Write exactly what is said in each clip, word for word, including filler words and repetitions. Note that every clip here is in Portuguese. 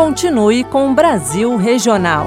Continue com o Brasil Regional.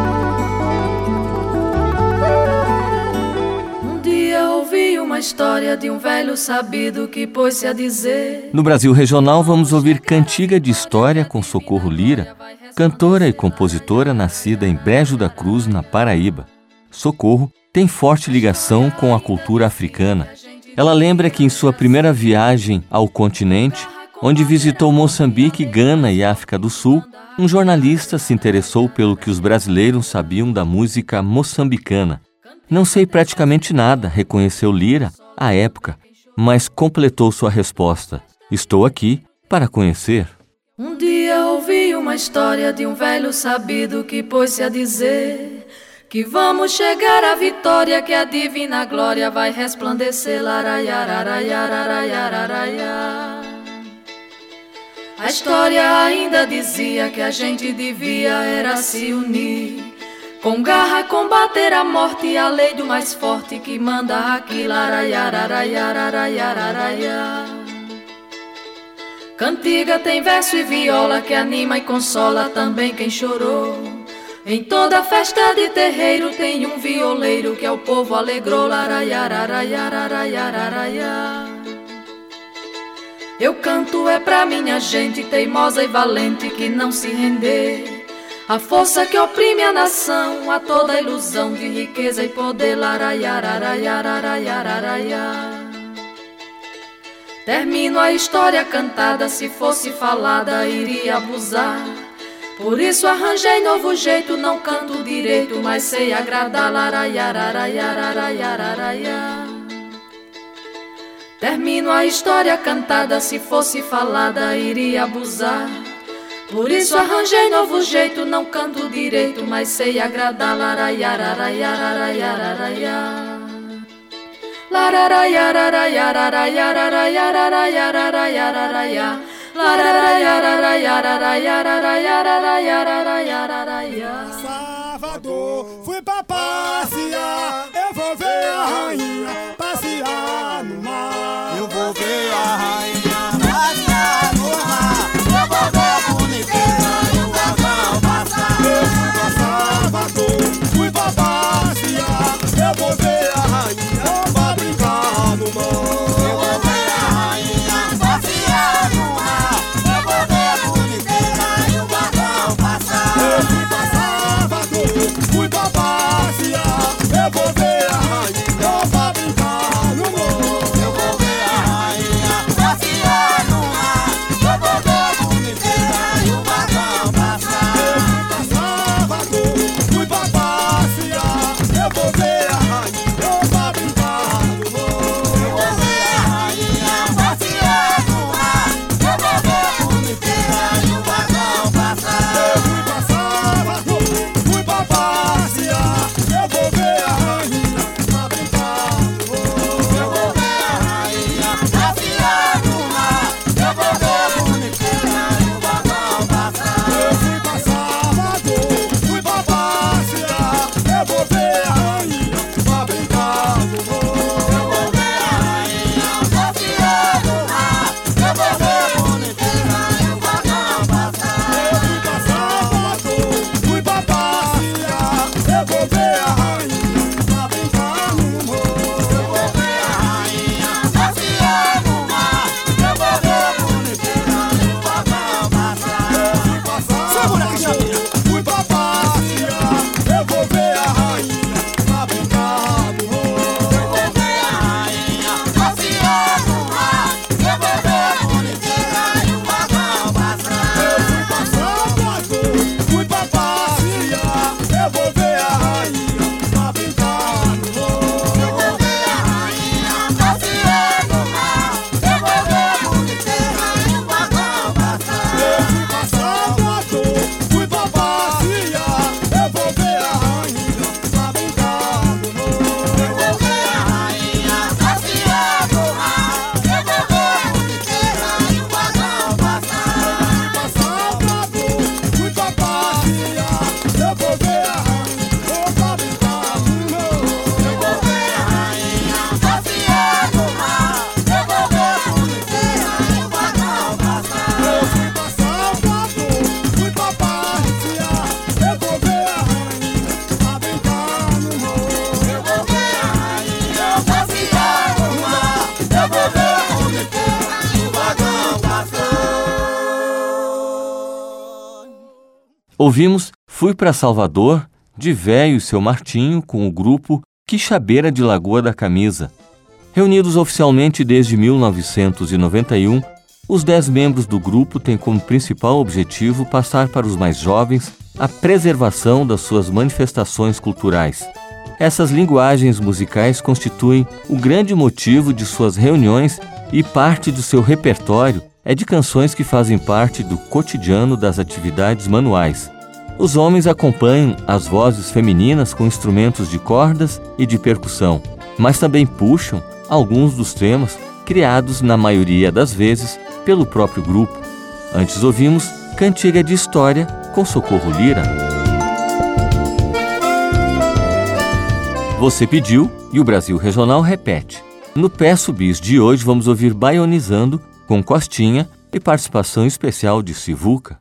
Um dia ouvi uma história de um velho sabido que pôs-se a dizer... No Brasil Regional vamos ouvir Cantiga de História com Socorro Lira, cantora e compositora nascida em Brejo da Cruz, na Paraíba. Socorro tem forte ligação com a cultura africana. Ela lembra que em sua primeira viagem ao continente, onde visitou Moçambique, Gana e África do Sul, um jornalista se interessou pelo que os brasileiros sabiam da música moçambicana. Não sei praticamente nada, reconheceu Lira à época, mas completou sua resposta. Estou aqui para conhecer. Um dia ouvi uma história de um velho sabido que pôs-se a dizer que vamos chegar à vitória, que a divina glória vai resplandecer. Laraiararaiararaiararaiá. A história ainda dizia que a gente devia era se unir, com garra combater a morte e a lei do mais forte que manda aqui. Laraiararaiararaiararaiá. Cantiga tem verso e viola que anima e consola também quem chorou. Em toda festa de terreiro tem um violeiro que ao povo alegrou. Laraiararaiararaiararaiá. Eu canto é pra minha gente teimosa e valente que não se render, a força que oprime a nação, a toda ilusão de riqueza e poder. Laraiararaiararaiararaiá. Termino a história cantada, se fosse falada iria abusar. Por isso arranjei novo jeito, não canto direito, mas sei agradar. Laraiararaiararaiararaiá. Termino a história cantada, se fosse falada iria abusar. Por isso arranjei novo jeito, não canto direito, mas sei agradar. Laraiararaiararaiararaiá. Laraiararaiararaiararaiararaiararaiararaiá. Laraiararaiararaiararaiararaiararaiá. Salvador, fui pra passear, eu vou ver a rainha passear no mar. Eu vou ver a rainha passear no mar. Eu vou ver a boniteza e o vagão passar. Eu fui pra Salvador, fui pra passear, eu vou ver a rainha pra brincar no mar. Eu vou ver a rainha passear no mar. Eu vou ver a boniteza e o vagão passar. Eu fui pra Salvador, fui pra Ouvimos Fui para Salvador, de Véio e seu Martinho, com o grupo Quixabeira de Lagoa da Camisa. Reunidos oficialmente desde mil novecentos e noventa e um, os dez membros do grupo têm como principal objetivo passar para os mais jovens a preservação das suas manifestações culturais. Essas linguagens musicais constituem o grande motivo de suas reuniões e parte do seu repertório é de canções que fazem parte do cotidiano das atividades manuais. Os homens acompanham as vozes femininas com instrumentos de cordas e de percussão, mas também puxam alguns dos temas criados, na maioria das vezes, pelo próprio grupo. Antes ouvimos Cantiga de História, com Socorro Lira. Você pediu e o Brasil Regional repete. No Peço Bis de hoje vamos ouvir Baionizando, com Costinha e participação especial de Sivuca.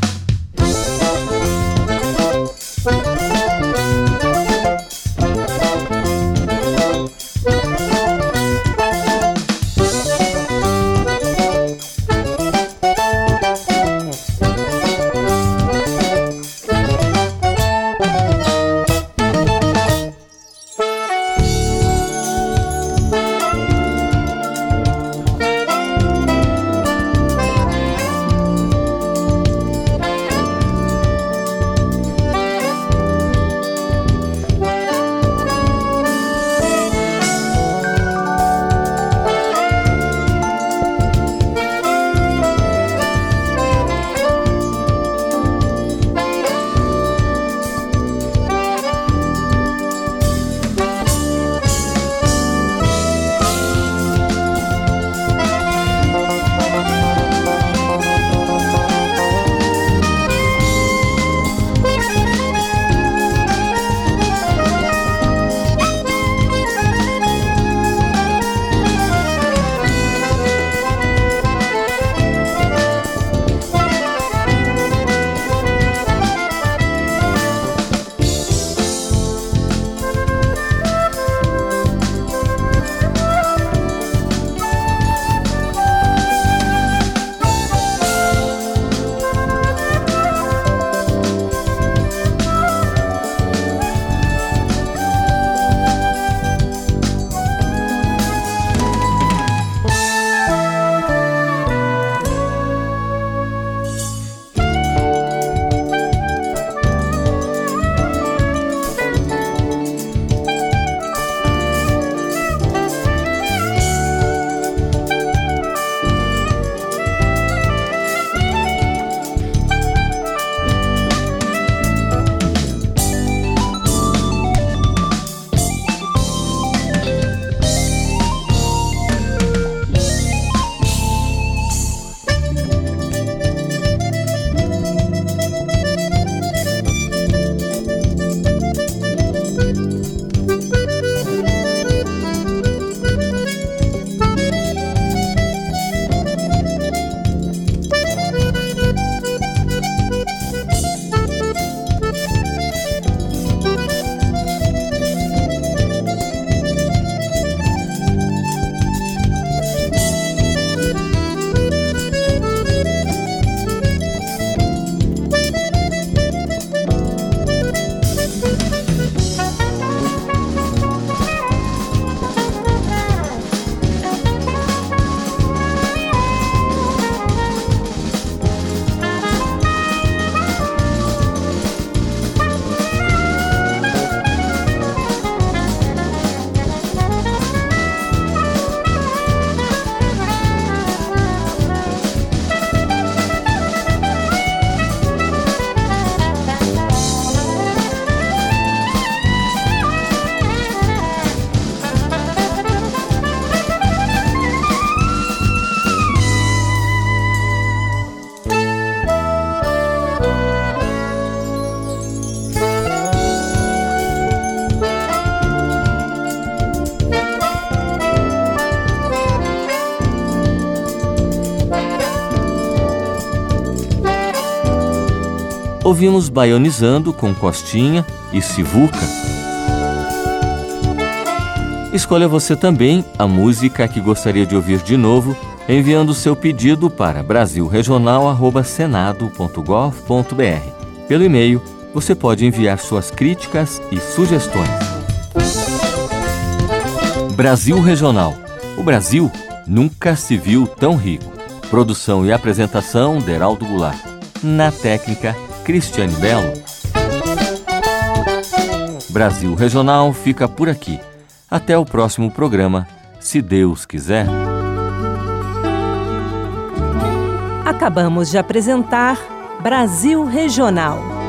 Ouvimos Baionizando com Costinha e Sivuca. Escolha você também a música que gostaria de ouvir de novo, enviando seu pedido para brasil regional arroba senado ponto gov ponto br. Pelo e-mail, você pode enviar suas críticas e sugestões. Brasil Regional. O Brasil nunca se viu tão rico. Produção e apresentação, Deraldo Goulart. Na técnica, Cristiane Belo. Brasil Regional fica por aqui. Até o próximo programa, se Deus quiser. Acabamos de apresentar Brasil Regional.